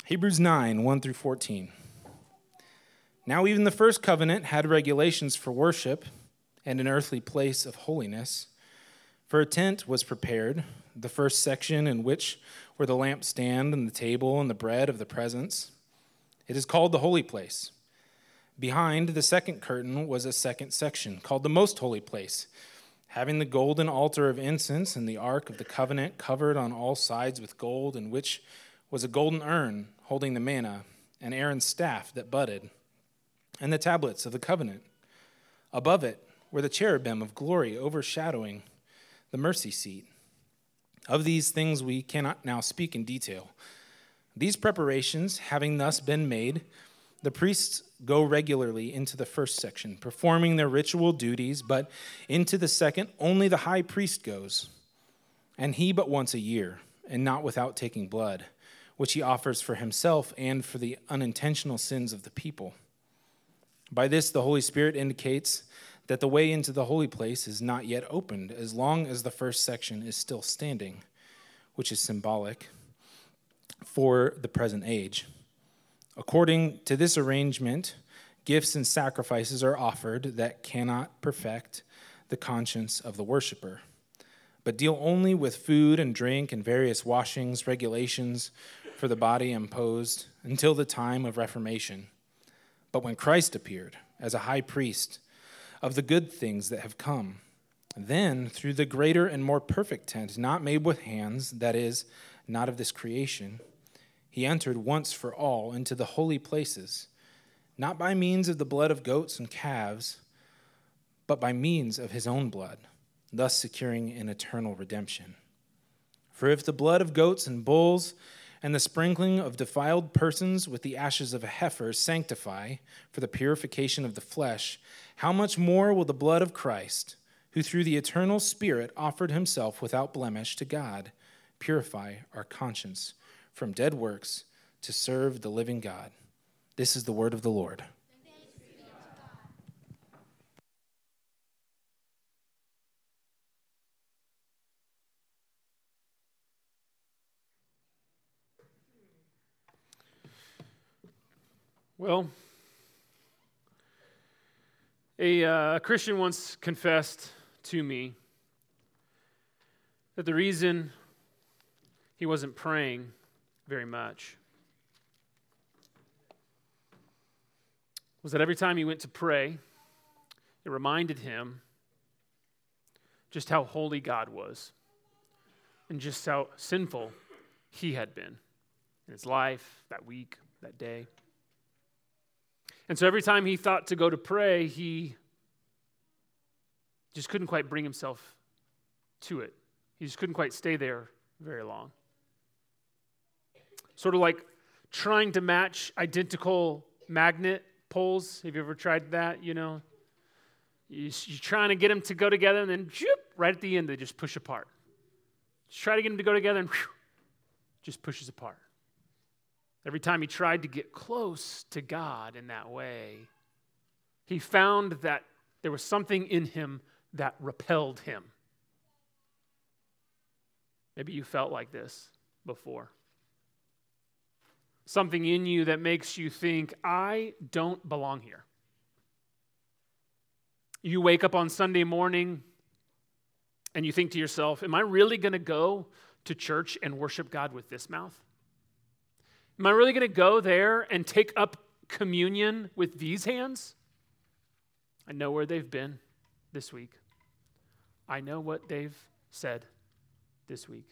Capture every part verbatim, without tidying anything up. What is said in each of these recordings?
Hebrews nine, one through fourteen. Now even the first covenant had regulations for worship and an earthly place of holiness. For a tent was prepared, the first section in which were the lampstand and the table and the bread of the presence. It is called the holy place. Behind the second curtain was a second section called the most holy place, having the golden altar of incense and the ark of the covenant covered on all sides with gold, in which was a golden urn holding the manna, and Aaron's staff that budded, and the tablets of the covenant. Above it were the cherubim of glory overshadowing the mercy seat. Of these things we cannot now speak in detail. These preparations having thus been made, the priests go regularly into the first section, performing their ritual duties, but into the second only the high priest goes, and he but once a year, and not without taking blood, which he offers for himself and for the unintentional sins of the people. By this, the Holy Spirit indicates that the way into the holy place is not yet opened, as long as the first section is still standing, which is symbolic for the present age. According to this arrangement, gifts and sacrifices are offered that cannot perfect the conscience of the worshiper, but deal only with food and drink and various washings, regulations for the body imposed until the time of Reformation. But when Christ appeared as a high priest of the good things that have come, then through the greater and more perfect tent, not made with hands, that is, not of this creation, he entered once for all into the holy places, not by means of the blood of goats and calves, but by means of his own blood, thus securing an eternal redemption. For if the blood of goats and bulls and the sprinkling of defiled persons with the ashes of a heifer sanctify for the purification of the flesh, how much more will the blood of Christ, who through the eternal Spirit offered himself without blemish to God, purify our conscience from dead works to serve the living God. This is the word of the Lord. Well, a uh, Christian once confessed to me that the reason he wasn't praying very much was that every time he went to pray, it reminded him just how holy God was and just how sinful he had been in his life, that week, that day. And so every time he thought to go to pray, he just couldn't quite bring himself to it. He just couldn't quite stay there very long. Sort of like trying to match identical magnet poles. Have you ever tried that, you know? You're trying to get them to go together, and then whoop, right at the end, they just push apart. Just try to get them to go together, and whew, just pushes apart. Every time he tried to get close to God in that way, he found that there was something in him that repelled him. Maybe you felt like this before. Something in you that makes you think, I don't belong here. You wake up on Sunday morning and you think to yourself, am I really going to go to church and worship God with this mouth? Am I really going to go there and take up communion with these hands? I know where they've been this week. I know what they've said this week.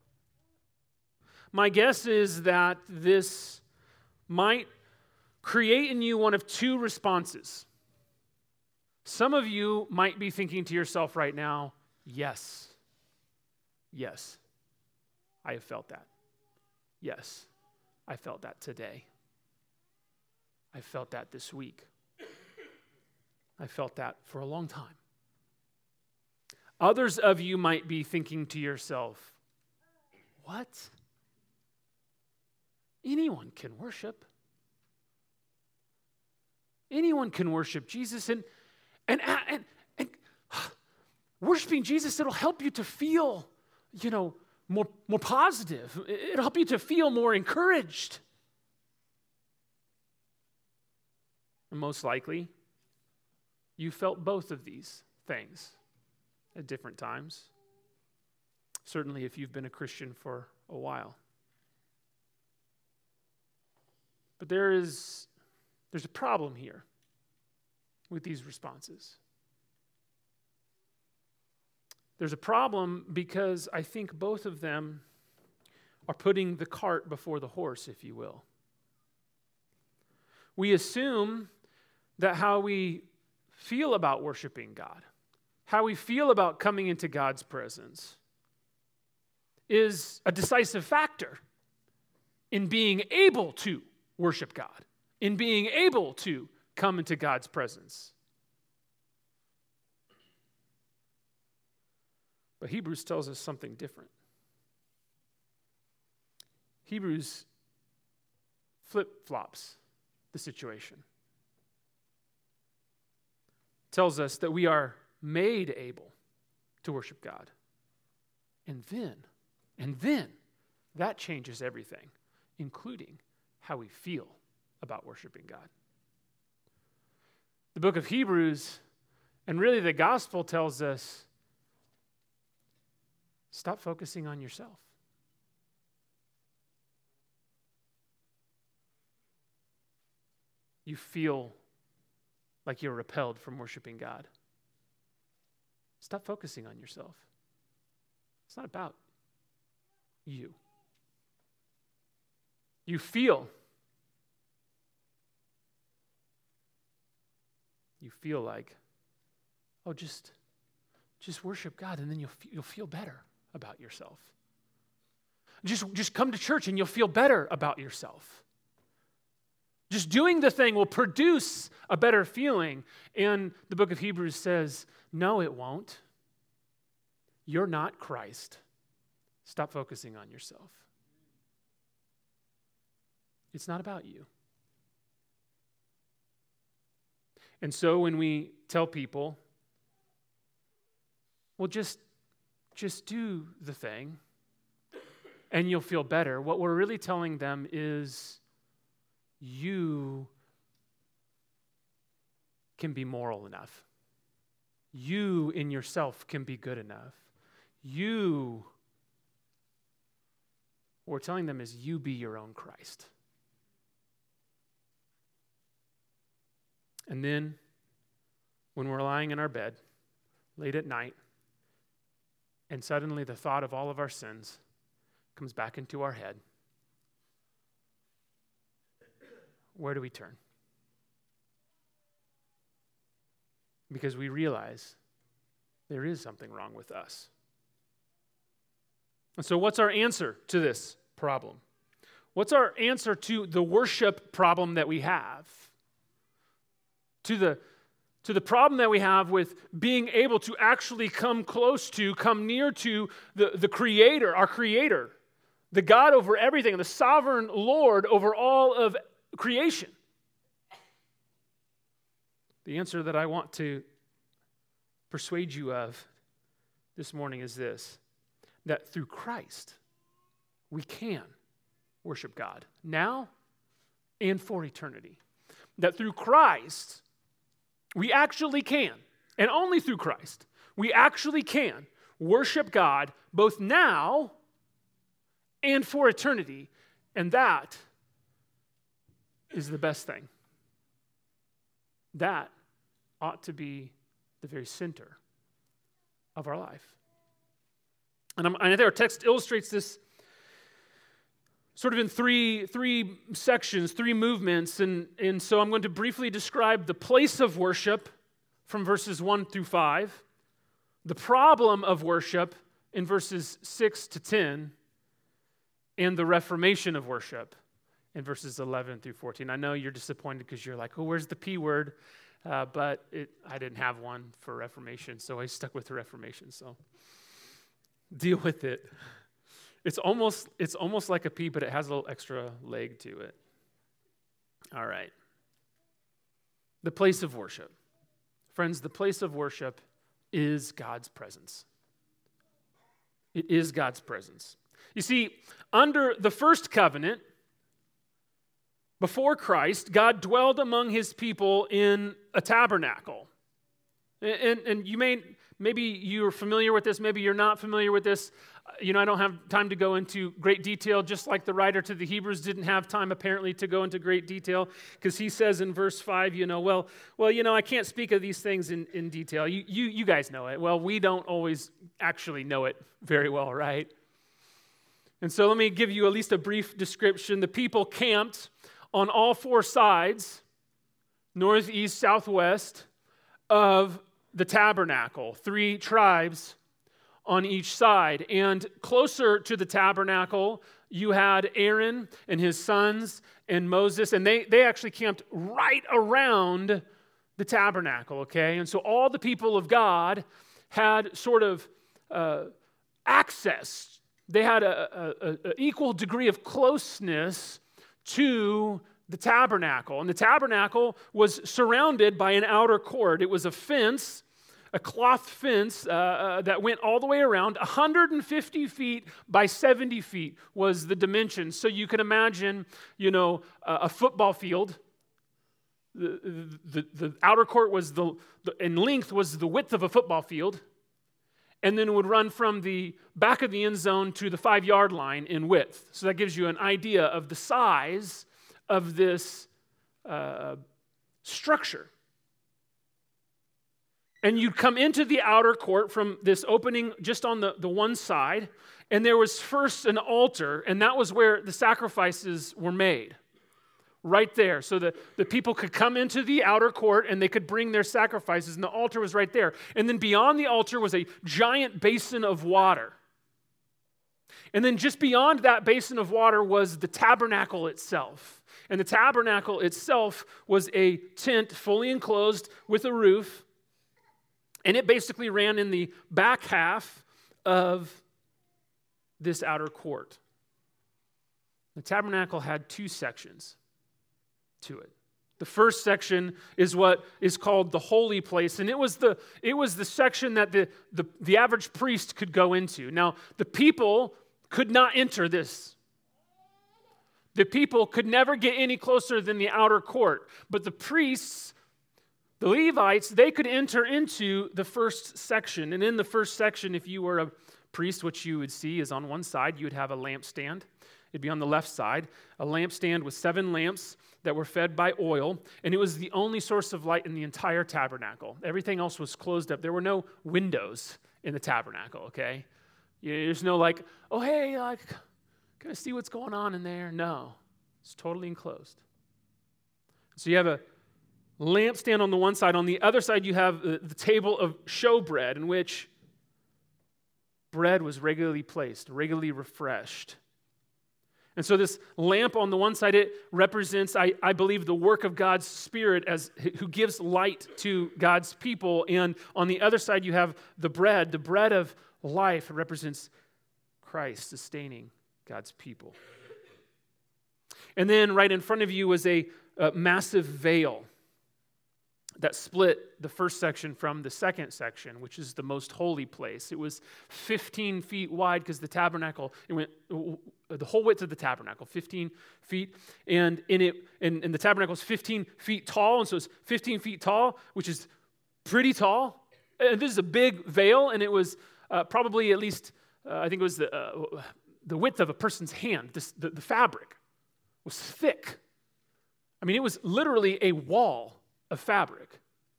My guess is that this might create in you one of two responses. Some of you might be thinking to yourself right now, yes, yes, I have felt that. Yes, I felt that today. I felt that this week. I felt that for a long time. Others of you might be thinking to yourself, what? Anyone can worship. Anyone can worship Jesus, and and and, and worshiping Jesus, it'll help you to feel, you know, more, more positive. It'll help you to feel more encouraged. And most likely, you felt both of these things at different times. Certainly if you've been a Christian for a while. But there is there's a problem here with these responses. There's a problem because I think both of them are putting the cart before the horse, if you will. We assume that how we feel about worshiping God, how we feel about coming into God's presence, is a decisive factor in being able to worship God, in being able to come into God's presence. But Hebrews tells us something different. Hebrews flip-flops the situation. Tells us that we are made able to worship God. And then, and then, that changes everything, including how we feel about worshiping God. The book of Hebrews, and really the gospel, tells us, stop focusing on yourself. You feel like you're repelled from worshiping God. Stop focusing on yourself. It's not about you. You feel. You feel like, oh, just, just worship God, and then you'll you'll feel better about yourself. Just, just come to church and you'll feel better about yourself. Just doing the thing will produce a better feeling. And the book of Hebrews says, no, it won't. You're not Christ. Stop focusing on yourself. It's not about you. And so when we tell people, well, just, just do the thing and you'll feel better, what we're really telling them is, you can be moral enough. You in yourself can be good enough. You, what we're telling them is you be your own Christ. And then when we're lying in our bed late at night and suddenly the thought of all of our sins comes back into our head, where do we turn? Because we realize there is something wrong with us. And so what's our answer to this problem? What's our answer to the worship problem that we have? To the, to the problem that we have with being able to actually come close to, come near to the, the Creator, our Creator, the God over everything, the sovereign Lord over all of creation. The answer that I want to persuade you of this morning is this, that through Christ, we can worship God now and for eternity. That through Christ, we actually can, and only through Christ, we actually can worship God both now and for eternity. And that is the best thing. That ought to be the very center of our life. And, I'm, and I think our text illustrates this sort of in three, three sections, three movements. And, and so I'm going to briefly describe the place of worship from verses one through five, the problem of worship in verses six to ten, and the reformation of worship in verses eleven through fourteen. I know you're disappointed because you're like, oh, where's the P word? Uh, but it, I didn't have one for Reformation, so I stuck with the Reformation. So deal with it. It's almost, it's almost like a P, but it has a little extra leg to it. All right. The place of worship. Friends, the place of worship is God's presence. It is God's presence. You see, under the first covenant, before Christ, God dwelled among his people in a tabernacle. And, and, and you may, maybe you're familiar with this, maybe you're not familiar with this. You know, I don't have time to go into great detail, just like the writer to the Hebrews didn't have time apparently to go into great detail, because he says in verse five, you know, well, well, you know, I can't speak of these things in, in detail. You, you, you guys know it. Well, we don't always actually know it very well, right? And so let me give you at least a brief description. The people camped on all four sides, north, east, southwest, of the tabernacle, three tribes on each side. And closer to the tabernacle, you had Aaron and his sons and Moses, and they, they actually camped right around the tabernacle, okay? And so all the people of God had sort of uh, access. They had an equal degree of closeness to the tabernacle. And the tabernacle was surrounded by an outer court. It was a fence, a cloth fence uh, uh, that went all the way around. one hundred fifty feet by seventy feet was the dimension. So you can imagine, you know, uh, a football field. The, the, the outer court was the, the, in length was the width of a football field. And then it would run from the back of the end zone to the five-yard line in width. So that gives you an idea of the size of this uh, structure. And you'd come into the outer court from this opening just on the, the one side, and there was first an altar, and that was where the sacrifices were made. Right there. So the, the people could come into the outer court and they could bring their sacrifices, and the altar was right there. And then beyond the altar was a giant basin of water. And then just beyond that basin of water was the tabernacle itself. And the tabernacle itself was a tent fully enclosed with a roof. And it basically ran in the back half of this outer court. The tabernacle had two sections to it. The first section is what is called the holy place, and it was the it was the section that the, the, the average priest could go into. Now, the people could not enter this. The people could never get any closer than the outer court, but the priests, the Levites, they could enter into the first section. And in the first section, if you were a priest, what you would see is on one side, you would have a lampstand. It'd be on the left side, a lampstand with seven lamps that were fed by oil, and it was the only source of light in the entire tabernacle. Everything else was closed up. There were no windows in the tabernacle, okay? There's no like, oh, hey, like, can I see what's going on in there? No, it's totally enclosed. So you have a lampstand on the one side. On the other side, you have the, the table of showbread, in which bread was regularly placed, regularly refreshed. And so this lamp on the one side, it represents, I, I believe, the work of God's Spirit as who gives light to God's people. And on the other side, you have the bread. The bread of life represents Christ sustaining God's people. And then right in front of you was a, a massive veil that split the first section from the second section, which is the most holy place. It was fifteen feet wide because the tabernacle, it went the whole width of the tabernacle, fifteen feet, and in it, and, and the tabernacle was fifteen feet tall, and so it's fifteen feet tall, which is pretty tall. And this is a big veil, and it was uh, probably at least, uh, I think it was the uh, the width of a person's hand. This, the, the fabric was thick. I mean, it was literally a wall of fabric.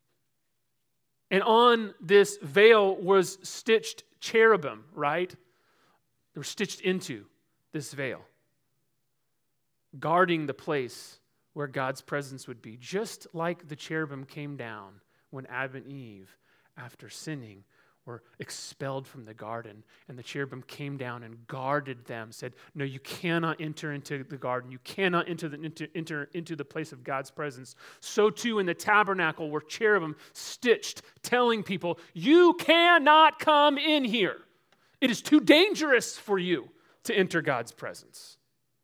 And on this veil was stitched cherubim, right? They were stitched into this veil, guarding the place where God's presence would be, just like the cherubim came down when Adam and Eve, after sinning, were expelled from the garden, and the cherubim came down and guarded them, said, no, you cannot enter into the garden. You cannot enter, the, enter, enter into the place of God's presence. So too in the tabernacle were cherubim stitched, telling people, you cannot come in here. It is too dangerous for you to enter God's presence.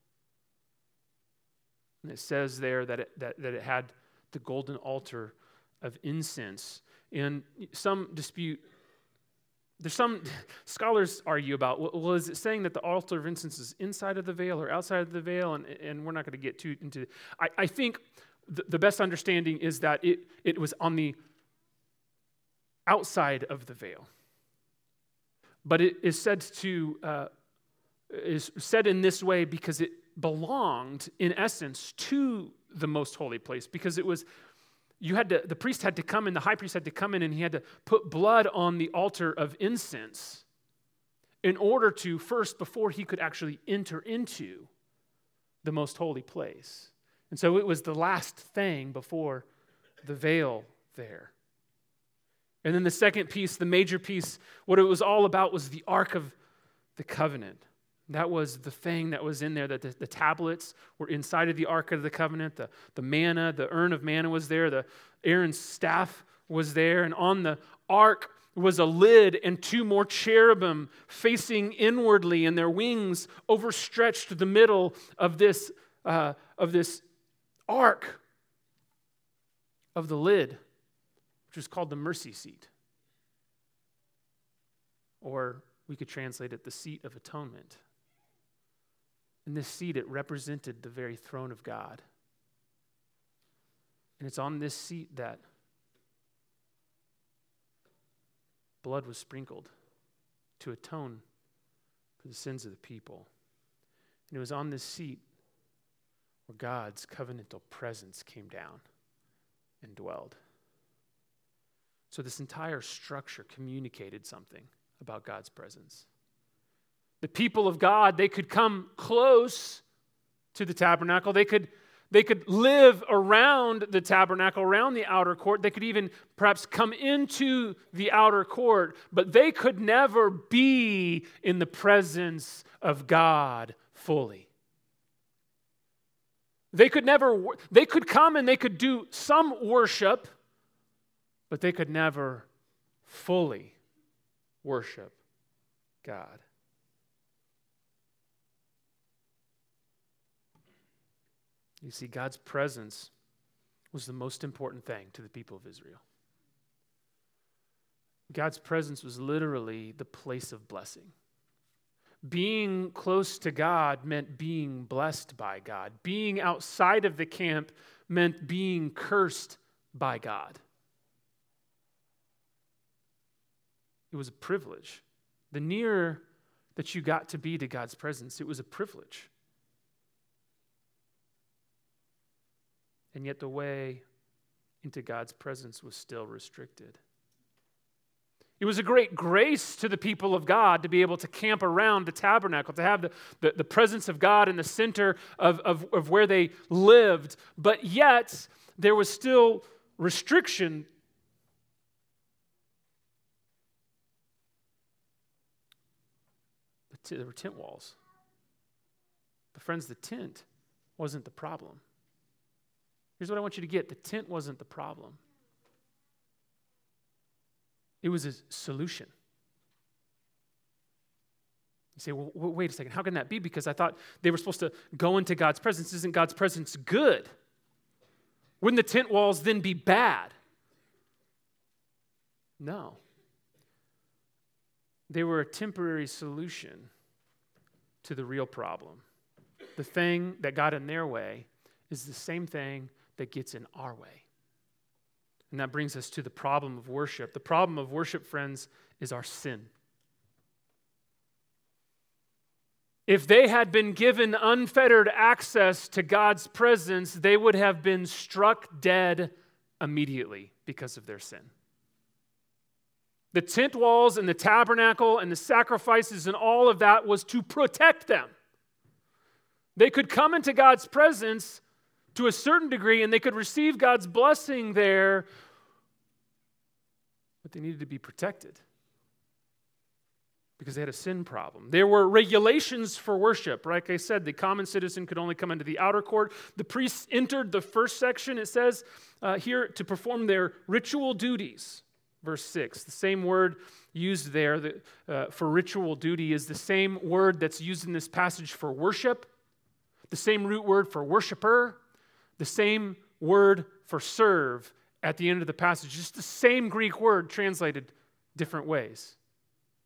And it says there that it, that, that it had the golden altar of incense. And some dispute there's some scholars argue about, well, is it saying that the altar of incense is inside of the veil or outside of the veil? And, and we're not going to get too into, I, I think the, the best understanding is that it, it was on the outside of the veil. But it is said to, uh, is said in this way because it belonged, in essence, to the most holy place, because it was, you had to, the priest had to come in, the high priest had to come in, and he had to put blood on the altar of incense in order to, first, before he could actually enter into the most holy place. And so it was the last thing before the veil there. And then the second piece, the major piece, what it was all about was the Ark of the Covenant. That was the thing that was in there, that the, the tablets were inside of the Ark of the Covenant. The, the manna, the urn of manna was there. The Aaron's staff was there. And on the Ark was a lid and two more cherubim facing inwardly, and their wings overstretched the middle of this, uh, of this Ark of the lid, which is called the mercy seat. Or we could translate it the seat of atonement. In this seat, it represented the very throne of God. And it's on this seat that blood was sprinkled to atone for the sins of the people. And it was on this seat where God's covenantal presence came down and dwelled. So this entire structure communicated something about God's presence. The people of God, they could come close to the tabernacle. They could, they could live around the tabernacle, around the outer court. They could even perhaps come into the outer court, but they could never be in the presence of God fully. They could never, they could come and they could do some worship, but they could never fully worship God. You see, God's presence was the most important thing to the people of Israel. God's presence was literally the place of blessing. Being close to God meant being blessed by God. Being outside of the camp meant being cursed by God. It was a privilege. The nearer that you got to be to God's presence, it was a privilege. And yet the way into God's presence was still restricted. It was a great grace to the people of God to be able to camp around the tabernacle, to have the, the, the presence of God in the center of, of, of where they lived. But yet, there was still restriction. There were tent walls. But friends, the tent wasn't the problem. Here's what I want you to get. The tent wasn't the problem. It was a solution. You say, well, wait a second. How can that be? Because I thought they were supposed to go into God's presence. Isn't God's presence good? Wouldn't the tent walls then be bad? No. They were a temporary solution to the real problem. The thing that got in their way is the same thing that gets in our way. And that brings us to the problem of worship. The problem of worship, friends, is our sin. If they had been given unfettered access to God's presence, they would have been struck dead immediately because of their sin. The tent walls and the tabernacle and the sacrifices and all of that was to protect them. They could come into God's presence to a certain degree, and they could receive God's blessing there, but they needed to be protected because they had a sin problem. There were regulations for worship. Like I said, the common citizen could only come into the outer court. The priests entered the first section, it says uh, here, to perform their ritual duties. Verse six, the same word used there that, uh, for ritual duty is the same word that's used in this passage for worship, the same root word for worshiper, the same word for serve at the end of the passage. Just the same Greek word translated different ways.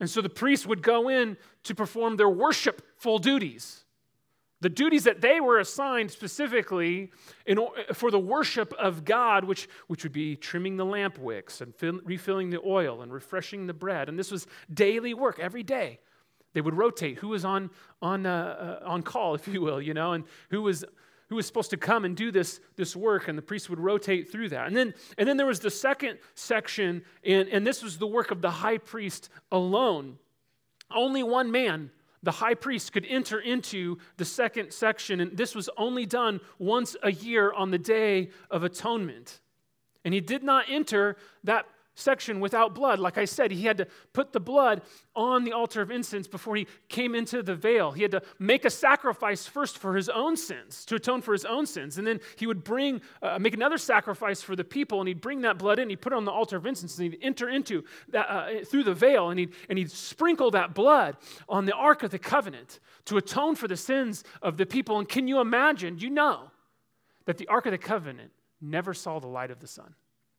And so the priests would go in to perform their worshipful duties, the duties that they were assigned specifically in, for the worship of God, which, which would be trimming the lamp wicks and fill, refilling the oil and refreshing the bread. And this was daily work every day. They would rotate who was on on uh, uh, on call, if you will, you know, and who was who was supposed to come and do this, this work, and the priests would rotate through that. And then, and then there was the second section, and, and this was the work of the high priest alone. Only one man, the high priest, could enter into the second section, and this was only done once a year on the Day of Atonement. And he did not enter that section without blood. Like I said, he had to put the blood on the altar of incense before he came into the veil. He had to make a sacrifice first for his own sins, to atone for his own sins. And then he would bring, uh, make another sacrifice for the people, and he'd bring that blood in, he'd put it on the altar of incense, and he'd enter into that, uh, through the veil, and he'd, and he'd sprinkle that blood on the Ark of the Covenant to atone for the sins of the people. And can you imagine, you know, that the Ark of the Covenant never saw the light of the sun?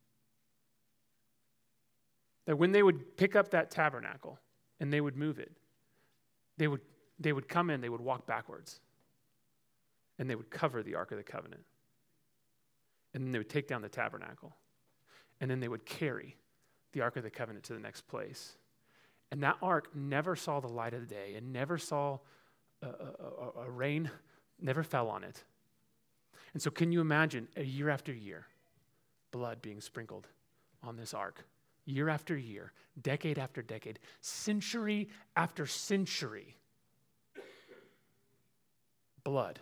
That when they would pick up that tabernacle and they would move it, they would, they would come in, they would walk backwards, and they would cover the Ark of the Covenant. And then they would take down the tabernacle, and then they would carry the Ark of the Covenant to the next place. And that ark never saw the light of the day and never saw a, a, a rain, never fell on it. And so can you imagine a year after year, blood being sprinkled on this ark? Year after year, decade after decade, century after century. Blood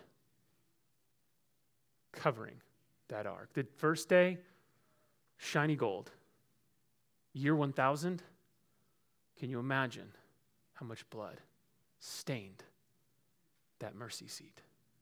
covering that ark. The first day, shiny gold. Year one thousand, can you imagine how much blood stained that mercy seat?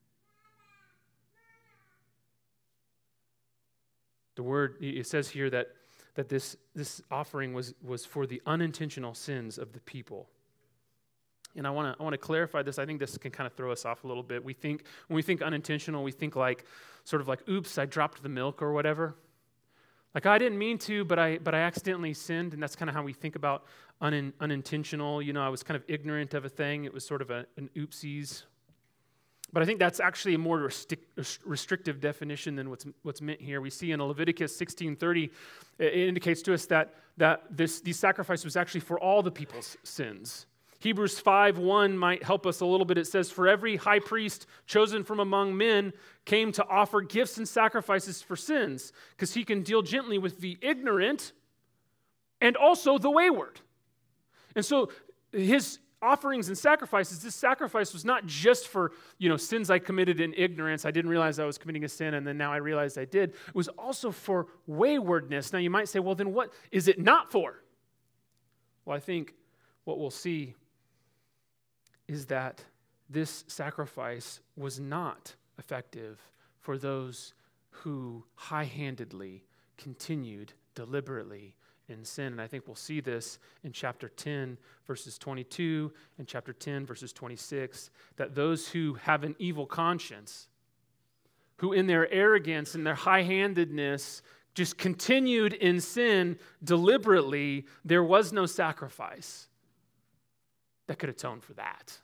The word, it says here that that this, this offering was, was for the unintentional sins of the people. And I want to I want to clarify this. I think this can kind of throw us off a little bit. We think, when we think unintentional, we think like, sort of like, oops, I dropped the milk or whatever. Like, I didn't mean to, but I but I accidentally sinned, and that's kind of how we think about un, unintentional. You know, I was kind of ignorant of a thing. It was sort of a, an oopsies. But I think that's actually a more restric- restrictive definition than what's what's meant here. We see in Leviticus sixteen thirty, it indicates to us that, that this these sacrifices was actually for all the people's sins. Hebrews five one might help us a little bit. It says, "For every high priest chosen from among men came to offer gifts and sacrifices for sins, because he can deal gently with the ignorant and also the wayward." And so his offerings and sacrifices, this sacrifice was not just for, you know, sins I committed in ignorance. I didn't realize I was committing a sin, and then now I realized I did. It was also for waywardness. Now you might say, well, then what is it not for? Well, I think what we'll see is that this sacrifice was not effective for those who high-handedly continued deliberately in sin. And I think we'll see this in chapter ten, verses twenty-two, and chapter ten, verses twenty-six, that those who have an evil conscience, who in their arrogance and their high-handedness just continued in sin deliberately, there was no sacrifice that could atone for that.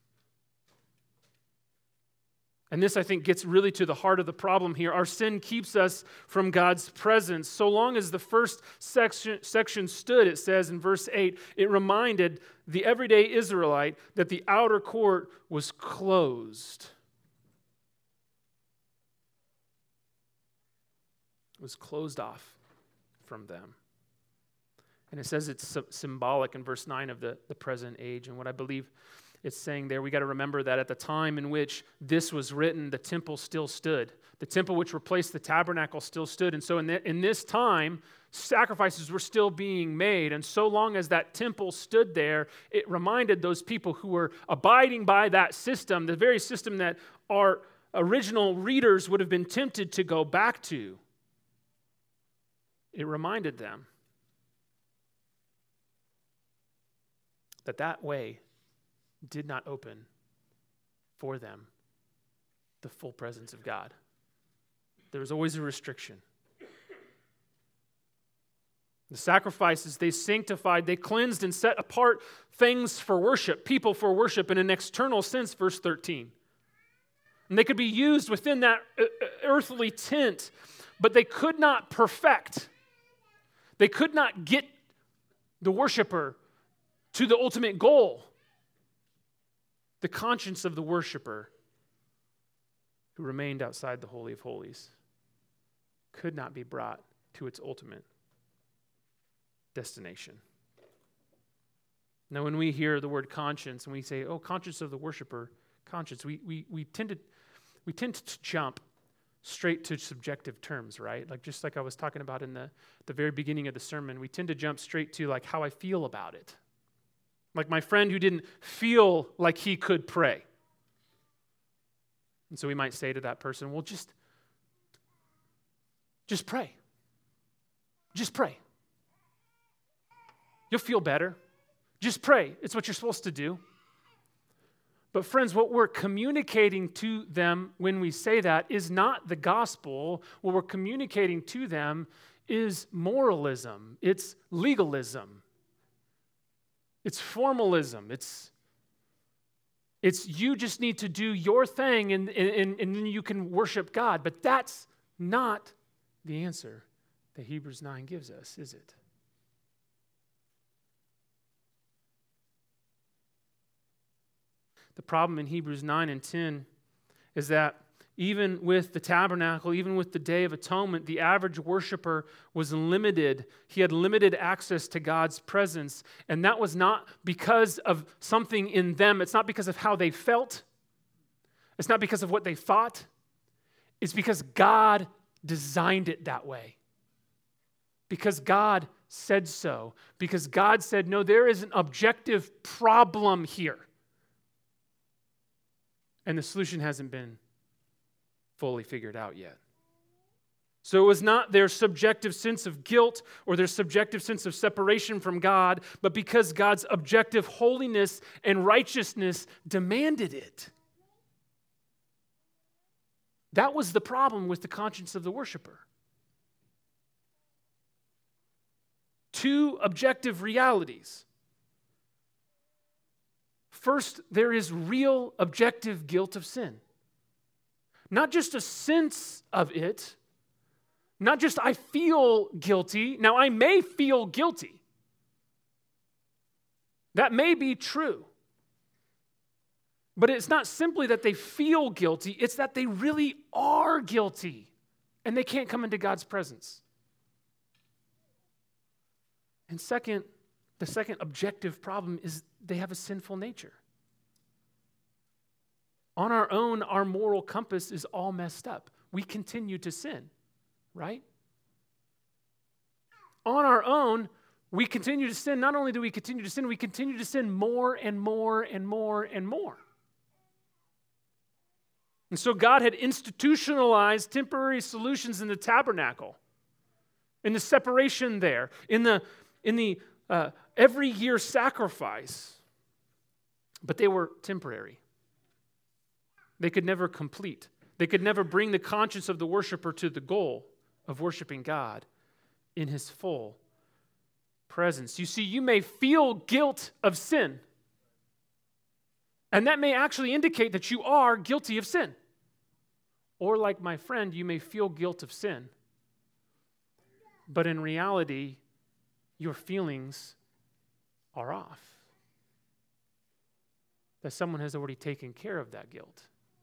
And this, I think, gets really to the heart of the problem here. Our sin keeps us from God's presence. So long as the first section, section stood, it says in verse eight, it reminded the everyday Israelite that the outer court was closed. It was closed off from them. And it says it's symbolic in verse nine of the, the present age. And what I believe it's saying there, we got to remember that at the time in which this was written, the temple still stood. The temple which replaced the tabernacle still stood. And so in, the, in this time, sacrifices were still being made. And so long as that temple stood there, it reminded those people who were abiding by that system, the very system that our original readers would have been tempted to go back to. It reminded them that that way did not open for them the full presence of God. There was always a restriction. The sacrifices, they sanctified, they cleansed and set apart things for worship, people for worship in an external sense, verse thirteen. And they could be used within that earthly tent, but they could not perfect. They could not get the worshiper to the ultimate goal. The conscience of the worshiper who remained outside the Holy of Holies could not be brought to its ultimate destination. Now, when we hear the word conscience and we say, oh, conscience of the worshiper, conscience, we, we, we tend to we tend to jump straight to subjective terms, right? Like just like I was talking about in the, the very beginning of the sermon, we tend to jump straight to like how I feel about it. Like my friend who didn't feel like he could pray. And so we might say to that person, well, just, just pray. Just pray. You'll feel better. Just pray. It's what you're supposed to do. But friends, what we're communicating to them when we say that is not the gospel. What we're communicating to them is moralism. It's legalism. It's formalism. It's, it's you just need to do your thing and, and, and then you can worship God. But that's not the answer that Hebrews nine gives us, is it? The problem in Hebrews nine and ten is that even with the tabernacle, even with the Day of Atonement, the average worshiper was limited. He had limited access to God's presence. And that was not because of something in them. It's not because of how they felt. It's not because of what they thought. It's because God designed it that way. Because God said so. Because God said, no, there is an objective problem here. And the solution hasn't been fully figured out yet. So it was not their subjective sense of guilt or their subjective sense of separation from God, but because God's objective holiness and righteousness demanded it. That was the problem with the conscience of the worshiper. Two objective realities. First, there is real objective guilt of sin. Not just a sense of it, not just I feel guilty. Now, I may feel guilty. That may be true. But it's not simply that they feel guilty, it's that they really are guilty and they can't come into God's presence. And second, the second objective problem is they have a sinful nature. On our own, our moral compass is all messed up. We continue to sin, right? On our own, we continue to sin. Not only do we continue to sin, we continue to sin more and more and more and more. And so God had institutionalized temporary solutions in the tabernacle, in the separation there, in the, in the uh, every year sacrifice, but they were temporary. They could never complete. They could never bring the conscience of the worshiper to the goal of worshiping God in his full presence. You see, you may feel guilt of sin, and that may actually indicate that you are guilty of sin. Or like my friend, you may feel guilt of sin, but in reality, your feelings are off. That someone has already taken care of that guilt.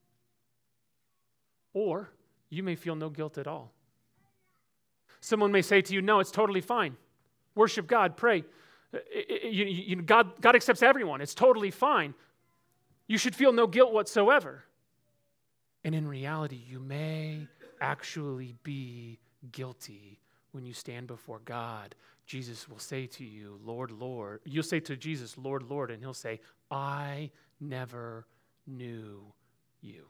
Or you may feel no guilt at all. Someone may say to you, no, it's totally fine. Worship God, pray. You, you, God, God accepts everyone. It's totally fine. You should feel no guilt whatsoever. And in reality, you may actually be guilty when you stand before God. Jesus will say to you, Lord, Lord. You'll say to Jesus, Lord, Lord, and he'll say, I never knew you.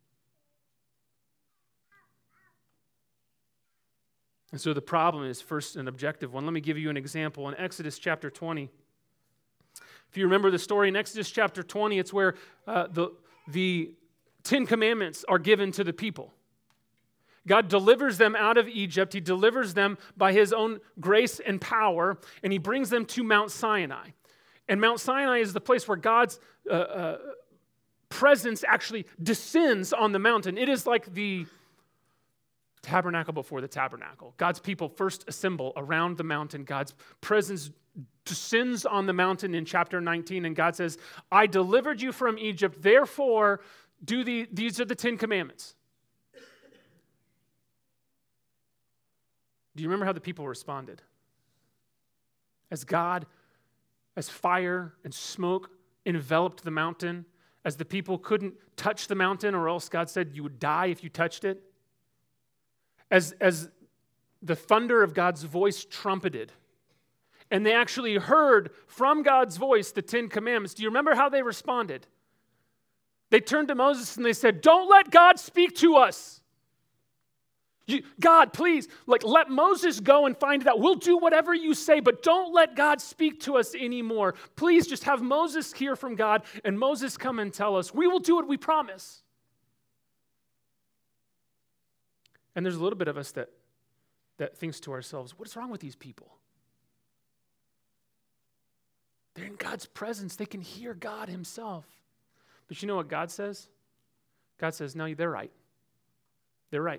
And so the problem is first an objective one. Let me give you an example. In Exodus chapter twenty, if you remember the story in Exodus chapter twenty, it's where uh, the, the Ten Commandments are given to the people. God delivers them out of Egypt. He delivers them by his own grace and power, and he brings them to Mount Sinai. And Mount Sinai is the place where God's uh, uh, presence actually descends on the mountain. It is like the tabernacle before the tabernacle. God's people first assemble around the mountain. God's presence descends on the mountain in chapter nineteen, and God says, I delivered you from Egypt, therefore do the, these are the Ten Commandments. Do you remember how the people responded? As God, as fire and smoke enveloped the mountain, as the people couldn't touch the mountain, or else God said you would die if you touched it. As, as the thunder of God's voice trumpeted, and they actually heard from God's voice the Ten Commandments. Do you remember how they responded? They turned to Moses and they said, don't let God speak to us. You, God, please, like, let Moses go and find it out. We'll do whatever you say, but don't let God speak to us anymore. Please just have Moses hear from God and Moses come and tell us. We will do what we promise. And there's a little bit of us that, that thinks to ourselves, what's wrong with these people? They're in God's presence. They can hear God himself. But you know what God says? God says, no, they're right. They're right.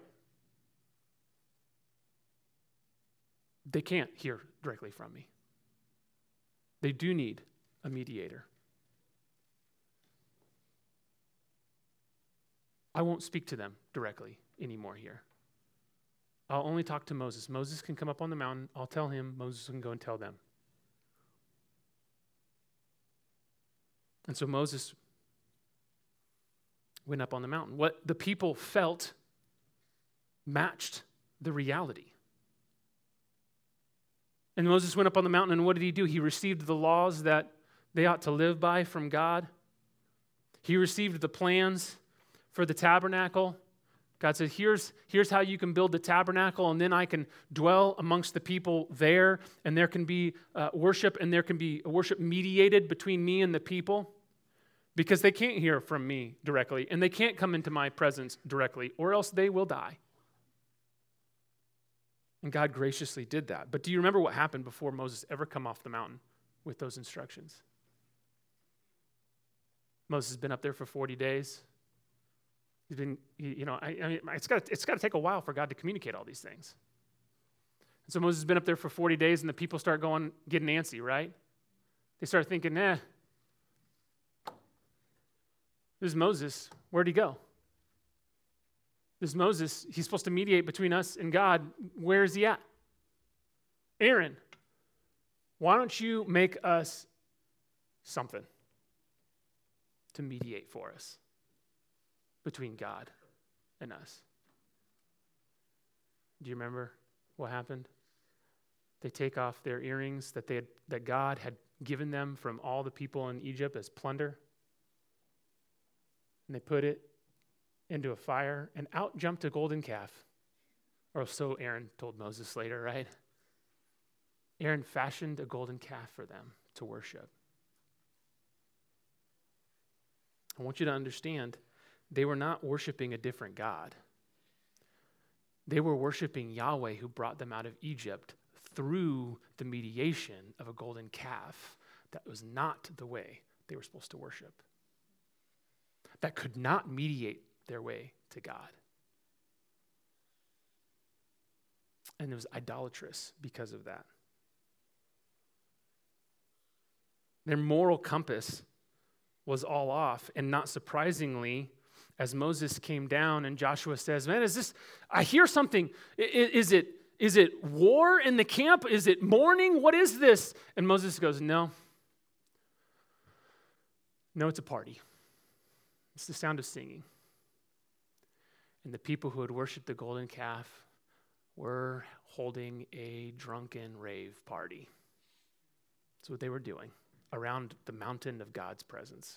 They can't hear directly from me. They do need a mediator. I won't speak to them directly anymore here. I'll only talk to Moses. Moses can come up on the mountain. I'll tell him. Moses can go and tell them. And so Moses went up on the mountain. What the people felt matched the reality. And Moses went up on the mountain, and what did he do? He received the laws that they ought to live by from God. He received the plans for the tabernacle. God said, here's, here's how you can build the tabernacle, and then I can dwell amongst the people there, and there can be uh, worship, and there can be worship mediated between me and the people, because they can't hear from me directly, and they can't come into my presence directly, or else they will die. And God graciously did that. But do you remember what happened before Moses ever come off the mountain with those instructions? Moses has been up there for forty days. He's been, you know, I, I mean, it's got it's got to take a while for God to communicate all these things. And so Moses has been up there for forty days, and the people start going, getting antsy, right? They start thinking, eh, this is Moses. Where'd he go? This is Moses. He's supposed to mediate between us and God. Where is he at? Aaron, why don't you make us something to mediate for us between God and us? Do you remember what happened? They take off their earrings that they had, that God had given them from all the people in Egypt as plunder, and they put it into a fire, and out jumped a golden calf. Or so Aaron told Moses later, right? Aaron fashioned a golden calf for them to worship. I want you to understand, they were not worshiping a different God. They were worshiping Yahweh, who brought them out of Egypt through the mediation of a golden calf that was not the way they were supposed to worship. That could not mediate their way to God. And it was idolatrous because of that. Their moral compass was all off, and not surprisingly, as Moses came down and Joshua says, man, is this, I hear something. Is it, is it war in the camp? Is it mourning? What is this? And Moses goes, no. No, it's a party. It's the sound of singing. And the people who had worshipped the golden calf were holding a drunken rave party. That's what they were doing around the mountain of God's presence.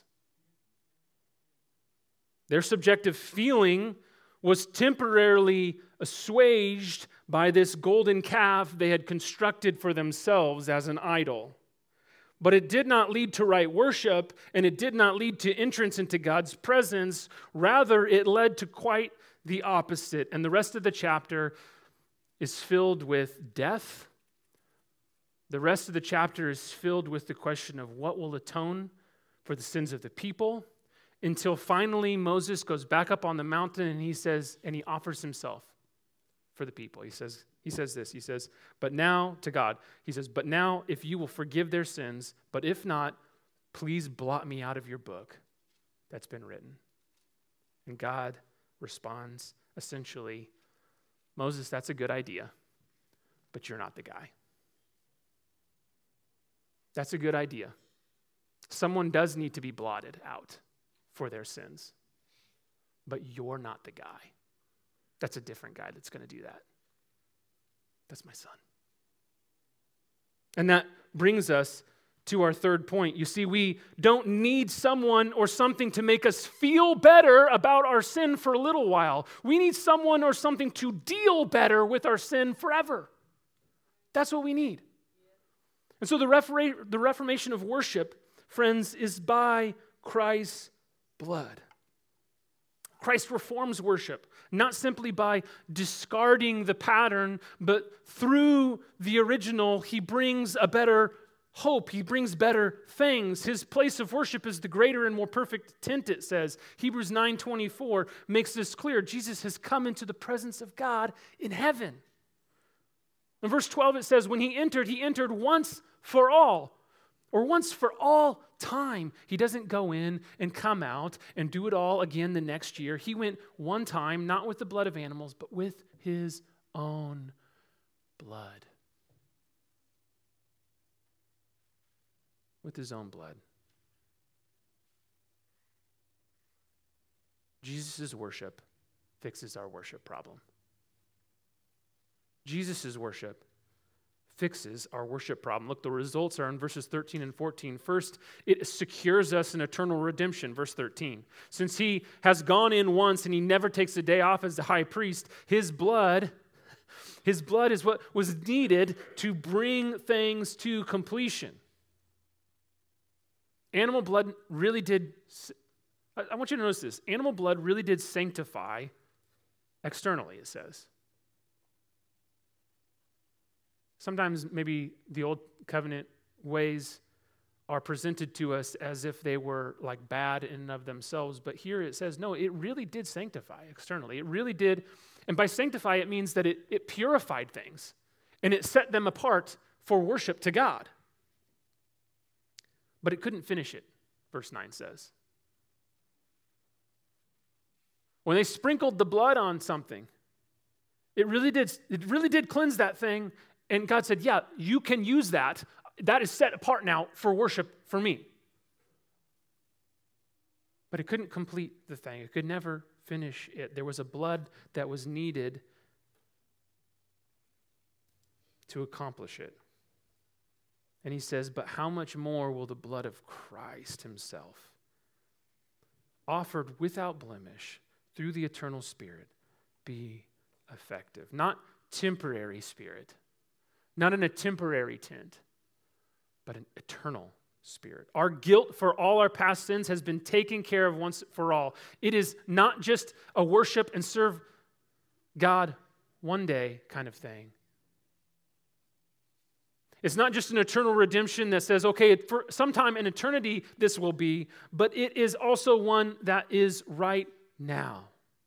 Their subjective feeling was temporarily assuaged by this golden calf they had constructed for themselves as an idol. But it did not lead to right worship, and it did not lead to entrance into God's presence. Rather, it led to quite the opposite. And the rest of the chapter is filled with death. The rest of the chapter is filled with the question of what will atone for the sins of the people, until finally Moses goes back up on the mountain and he says, and he offers himself for the people. He says, he says this, he says, but now, to God, he says, but now if you will forgive their sins, but if not, please blot me out of your book that's been written. And God responds essentially, Moses, that's a good idea, but you're not the guy. That's a good idea. Someone does need to be blotted out for their sins, but you're not the guy. That's a different guy that's going to do that. That's my son. And that brings us to our third point. You see, we don't need someone or something to make us feel better about our sin for a little while. We need someone or something to deal better with our sin forever. That's what we need. And so the, reforma- the reformation of worship, friends, is by Christ's blood. Christ reforms worship, not simply by discarding the pattern, but through the original, he brings a better hope. He brings better things. His place of worship is the greater and more perfect tent, it says. Hebrews nine twenty-four makes this clear. Jesus has come into the presence of God in heaven. In verse twelve, it says, when he entered, he entered once for all, or once for all time. He doesn't go in and come out and do it all again the next year. He went one time, not with the blood of animals, but with his own blood. With his own blood. Jesus' worship fixes our worship problem. Jesus' worship fixes our worship problem. Look, the results are in verses thirteen and fourteen. First, it secures us in eternal redemption, verse thirteen. Since he has gone in once and he never takes a day off as the high priest, his blood, his blood is what was needed to bring things to completion. Animal blood really did, I want you to notice this, animal blood really did sanctify externally, it says. Sometimes maybe the old covenant ways are presented to us as if they were like bad in and of themselves, but here it says, no, it really did sanctify externally. It really did, and by sanctify it means that it, it purified things, and it set them apart for worship to God. But it couldn't finish it, verse nine says. When they sprinkled the blood on something, it really did, it really did cleanse that thing. And God said, yeah, you can use that. That is set apart now for worship for me. But it couldn't complete the thing. It could never finish it. There was a blood that was needed to accomplish it. And he says, but how much more will the blood of Christ himself, offered without blemish through the eternal Spirit, be effective? Not temporary Spirit. Not in a temporary tent, but an eternal Spirit. Our guilt for all our past sins has been taken care of once for all. It is not just a worship and serve God one day kind of thing. It's not just an eternal redemption that says, okay, for sometime in eternity this will be, but it is also one that is right now.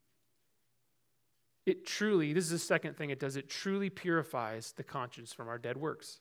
It truly, this is the second thing it does, it truly purifies the conscience from our dead works.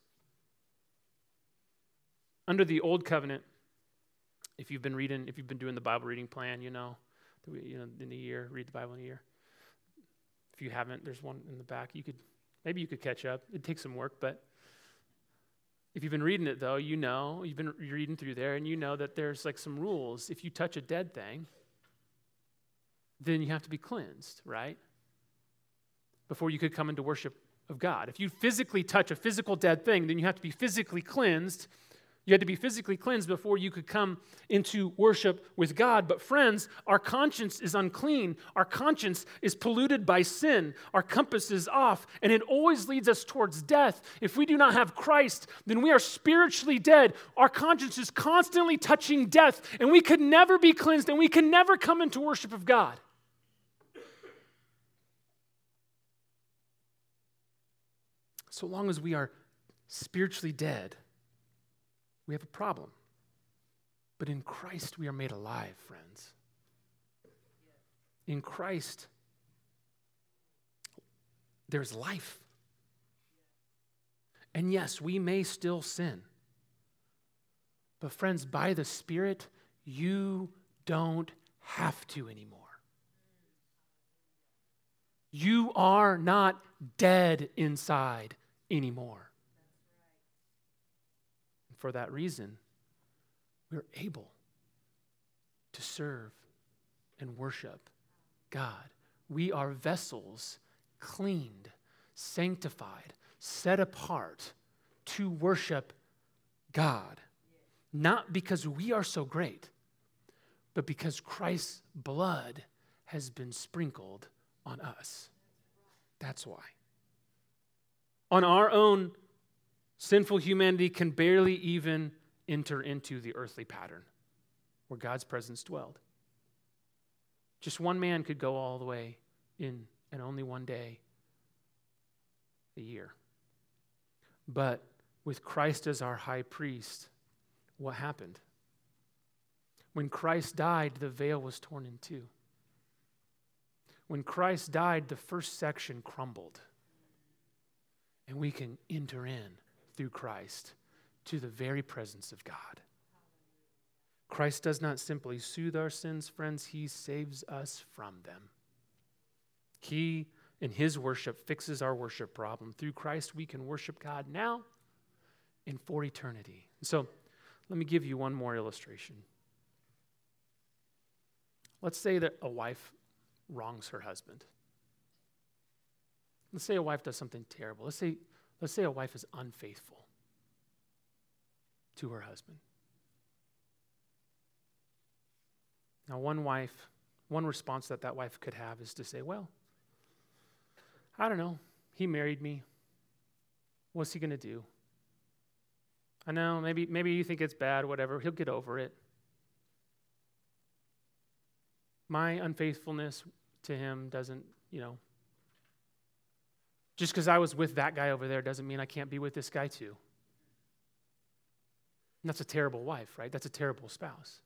Under the old covenant, if you've been reading, if you've been doing the Bible reading plan, you know, you know, in a year, read the Bible in a year. If you haven't, there's one in the back. You could, maybe you could catch up. It'd take some work, but if you've been reading it though, you know, you've been reading through there and you know that there's like some rules. If you touch a dead thing, then you have to be cleansed, right? Before you could come into worship of God. If you physically touch a physical dead thing, then you have to be physically cleansed. You had to be physically cleansed before you could come into worship with God. But friends, our conscience is unclean. Our conscience is polluted by sin. Our compass is off, and it always leads us towards death. If we do not have Christ, then we are spiritually dead. Our conscience is constantly touching death, and we could never be cleansed, and we can never come into worship of God. So long as we are spiritually dead, we have a problem. But in Christ, we are made alive, friends. In Christ, there's life. And yes, we may still sin. But friends, by the Spirit, you don't have to anymore. You are not dead inside anymore. And for that reason, we're able to serve and worship God. We are vessels cleaned, sanctified, set apart to worship God. Not because we are so great, but because Christ's blood has been sprinkled on us. That's why. On our own, sinful humanity can barely even enter into the earthly pattern where God's presence dwelled. Just one man could go all the way in, and only one day a year. But with Christ as our high priest, what happened? When Christ died, the veil was torn in two. When Christ died, the first section crumbled. And we can enter in through Christ to the very presence of God. Christ does not simply soothe our sins, friends. He saves us from them. He, in his worship, fixes our worship problem. Through Christ, we can worship God now and for eternity. So, let me give you one more illustration. Let's say that a wife wrongs her husband. Let's say a wife does something terrible. Let's say, let's say a wife is unfaithful to her husband. Now, one wife, one response that that wife could have is to say, well, I don't know. He married me. What's he going to do? I know, maybe, maybe you think it's bad, whatever. He'll get over it. My unfaithfulness to him doesn't, you know, just because I was with that guy over there doesn't mean I can't be with this guy too. And that's a terrible wife, right? That's a terrible spouse.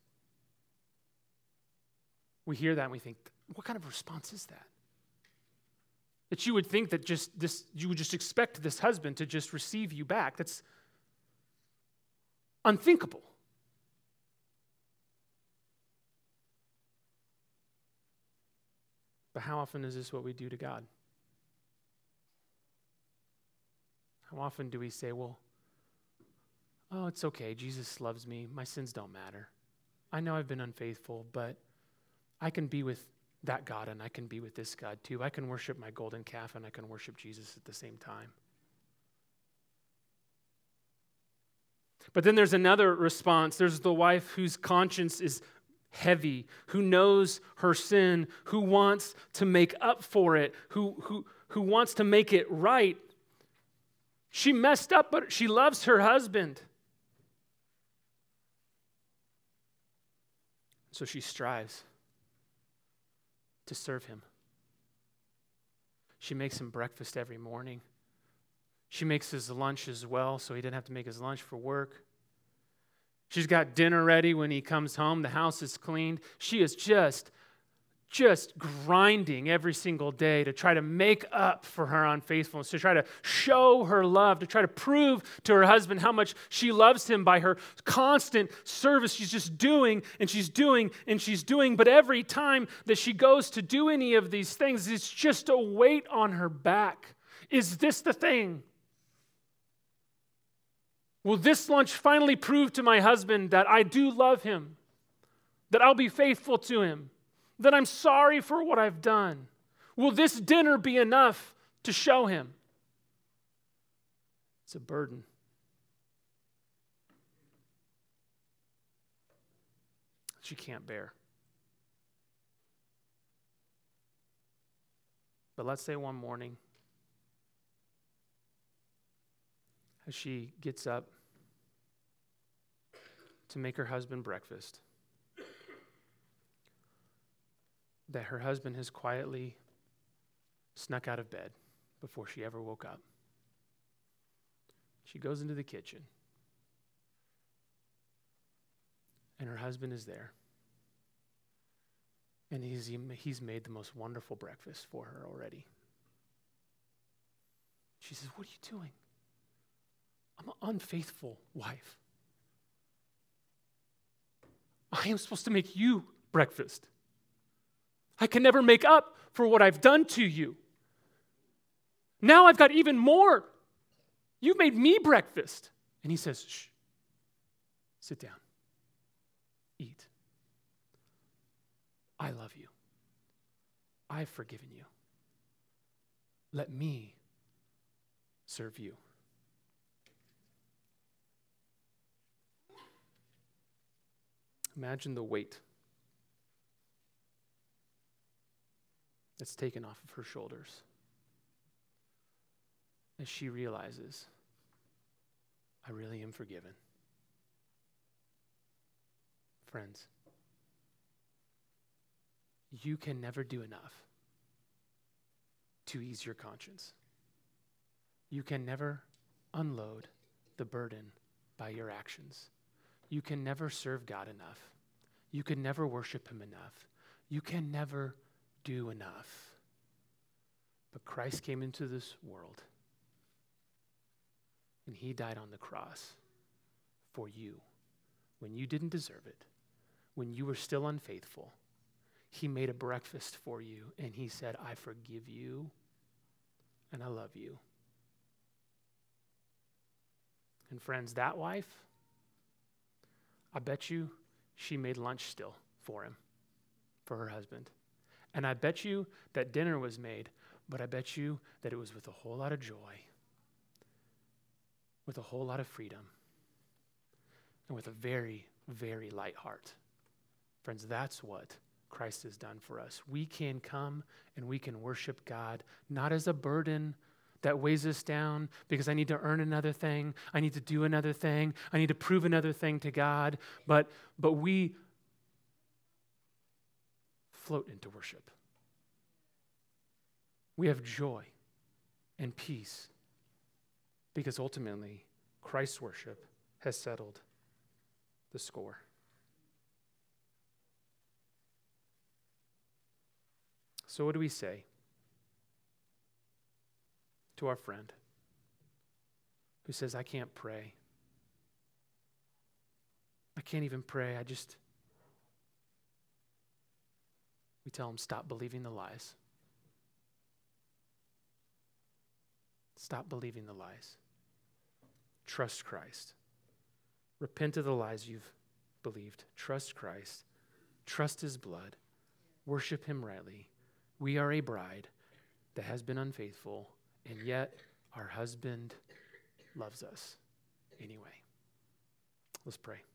We hear that and we think, what kind of response is that? That you would think that just this, you would just expect this husband to just receive you back. That's unthinkable. But how often is this what we do to God? How often do we say, well, oh, it's okay. Jesus loves me. My sins don't matter. I know I've been unfaithful, but I can be with that God and I can be with this God too. I can worship my golden calf and I can worship Jesus at the same time. But then there's another response. There's the wife whose conscience is heavy, who knows her sin, who wants to make up for it, who, who, who wants to make it right. She messed up, but she loves her husband. So she strives to serve him. She makes him breakfast every morning. She makes his lunch as well, so he didn't have to make his lunch for work. She's got dinner ready when he comes home. The house is cleaned. She is just, just grinding every single day to try to make up for her unfaithfulness, to try to show her love, to try to prove to her husband how much she loves him by her constant service. She's just doing and she's doing and she's doing. But every time that she goes to do any of these things, it's just a weight on her back. Is this the thing? Will this lunch finally prove to my husband that I do love him, that I'll be faithful to him, that I'm sorry for what I've done? Will this dinner be enough to show him? It's a burden. she can't bear. But let's say one morning, as she gets up to make her husband breakfast, that her husband has quietly snuck out of bed before she ever woke up. She goes into the kitchen, and her husband is there. And he's, he's made the most wonderful breakfast for her already. She says, "What are you doing? I'm an unfaithful wife. I am supposed to make you breakfast. I can never make up for what I've done to you. Now I've got even more. You've made me breakfast." And he says, "Shh, sit down, eat. I love you. I've forgiven you. Let me serve you." Imagine the weight that's taken off of her shoulders as she realizes, I really am forgiven. Friends, you can never do enough to ease your conscience. You can never unload the burden by your actions. You can never serve God enough. You can never worship him enough. You can never do enough. But Christ came into this world, and he died on the cross for you when you didn't deserve it, when you were still unfaithful. He made a breakfast for you, and he said, I forgive you, and I love you. And friends, that wife, I bet you she made lunch still for him, for her husband. And I bet you that dinner was made, but I bet you that it was with a whole lot of joy, with a whole lot of freedom, and with a very, very light heart. Friends, that's what Christ has done for us. We can come and we can worship God, not as a burden that weighs us down because I need to earn another thing, I need to do another thing, I need to prove another thing to God, but, but we float into worship. We have joy and peace because ultimately Christ's worship has settled the score. So what do we say to our friend who says, I can't pray. I can't even pray. I just, we tell him, stop believing the lies. Stop believing the lies. Trust Christ. Repent of the lies you've believed. Trust Christ. Trust his blood. Worship him rightly. We are a bride that has been unfaithful, and yet our husband loves us anyway. Let's pray.